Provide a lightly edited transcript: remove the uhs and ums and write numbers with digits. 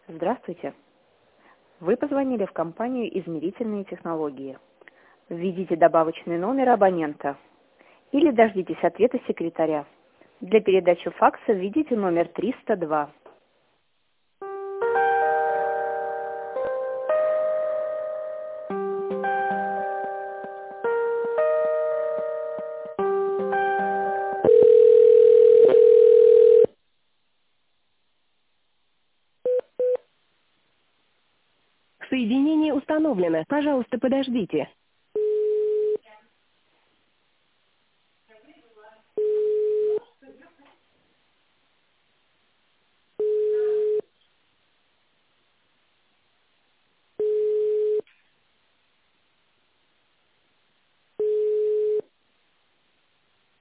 Здравствуйте. Вы позвонили в компанию «Измерительные технологии». Введите добавочный номер абонента или дождитесь ответа секретаря. Для передачи факса введите номер 302. Соединение установлено. Пожалуйста, подождите.